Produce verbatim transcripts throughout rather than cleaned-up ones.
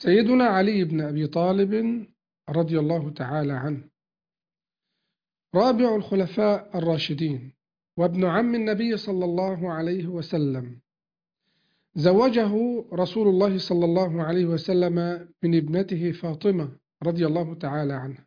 سيدنا علي بن أبي طالب رضي الله تعالى عنه رابع الخلفاء الراشدين وابن عم النبي صلى الله عليه وسلم، زوجه رسول الله صلى الله عليه وسلم من ابنته فاطمة رضي الله تعالى عنها.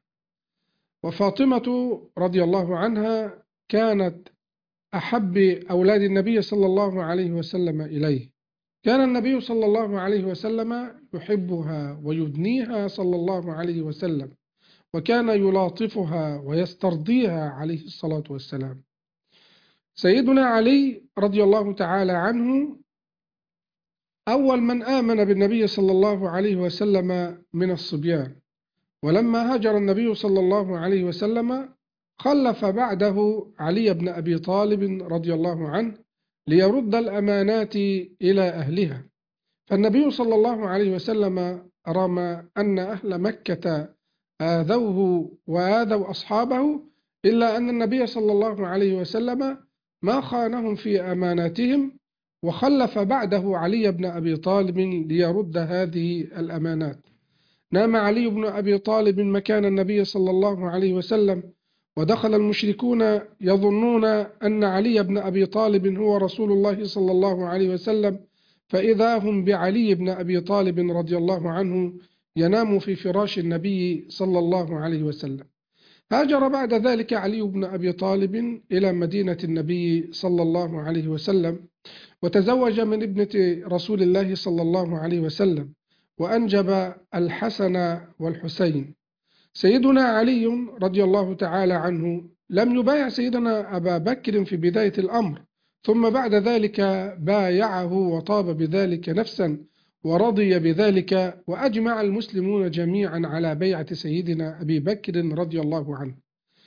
وفاطمة رضي الله عنها كانت أحب أولاد النبي صلى الله عليه وسلم إليه. كان النبي صلى الله عليه وسلم يحبها ويدنيها صلى الله عليه وسلم، وكان يلاطفها ويسترضيها عليه الصلاة والسلام. سيدنا علي رضي الله تعالى عنه أول من آمن بالنبي صلى الله عليه وسلم من الصبيان، ولما هاجر النبي صلى الله عليه وسلم خلف بعده علي بن أبي طالب رضي الله عنه ليرد الأمانات إلى أهلها. فالنبي صلى الله عليه وسلم رمى أن أهل مكة آذوه وآذوا أصحابه، إلا أن النبي صلى الله عليه وسلم ما خانهم في أماناتهم، وخلف بعده علي بن أبي طالب ليرد هذه الأمانات. نام علي بن أبي طالب مكان النبي صلى الله عليه وسلم، ودخل المشركون يظنون أن علي بن أبي طالب هو رسول الله صلى الله عليه وسلم، فإذا هم بعلي بن أبي طالب رضي الله عنه ينام في فراش النبي صلى الله عليه وسلم. هاجر بعد ذلك علي بن أبي طالب إلى مدينة النبي صلى الله عليه وسلم، وتزوج من ابنة رسول الله صلى الله عليه وسلم، وأنجب الحسن والحسين. سيدنا علي رضي الله تعالى عنه لم يبايع سيدنا أبا بكر في بداية الأمر، ثم بعد ذلك بايعه وطاب بذلك نفسا ورضي بذلك، وأجمع المسلمون جميعا على بيعة سيدنا أبي بكر رضي الله عنه.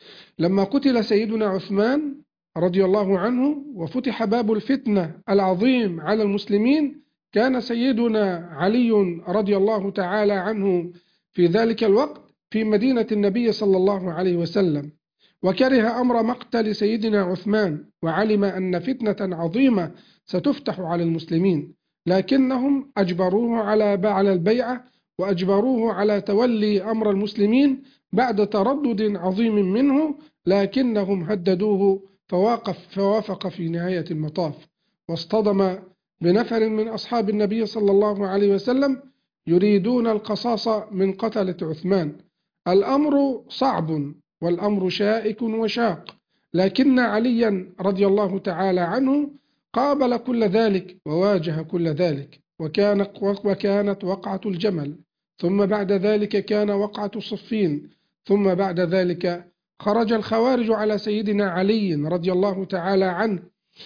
لما قتل سيدنا عثمان رضي الله عنه وفتح باب الفتنة العظيم على المسلمين، كان سيدنا علي رضي الله تعالى عنه في ذلك الوقت في مدينة النبي صلى الله عليه وسلم، وكره أمر مقتل سيدنا عثمان، وعلم أن فتنة عظيمة ستفتح على المسلمين، لكنهم أجبروه على على البيعة، وأجبروه على تولي أمر المسلمين بعد تردد عظيم منه، لكنهم هددوه فواقف فوافق في نهاية المطاف، واصطدم بنفر من أصحاب النبي صلى الله عليه وسلم يريدون القصاص من قتلة عثمان. الأمر صعب والأمر شائك وشاق، لكن عليا رضي الله تعالى عنه قابل كل ذلك وواجه كل ذلك، وكان وكانت وقعة الجمل، ثم بعد ذلك كان وقعة صفين، ثم بعد ذلك خرج الخوارج على سيدنا علي رضي الله تعالى عنه،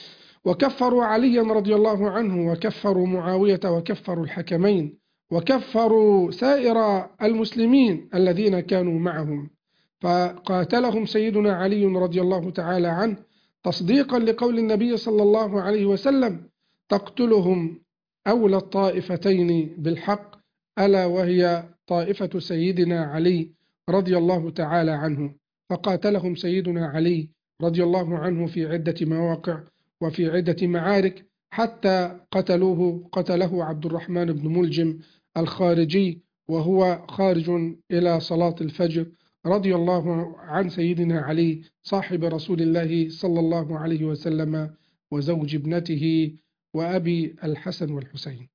وكفروا عليا رضي الله عنه، وكفروا معاوية، وكفروا الحكمين، وكفروا سائر المسلمين الذين كانوا معهم. فقاتلهم سيدنا علي رضي الله تعالى عنه تصديقا لقول النبي صلى الله عليه وسلم: تقتلهم أولى الطائفتين بالحق، ألا وهي طائفة سيدنا علي رضي الله تعالى عنه. فقاتلهم سيدنا علي رضي الله عنه في عدة مواقع وفي عدة معارك، حتى قتلوه قتله عبد الرحمن بن ملجم الخارجي وهو خارج إلى صلاة الفجر، رضي الله عن سيدنا علي صاحب رسول الله صلى الله عليه وسلم وزوج ابنته وأبي الحسن والحسين.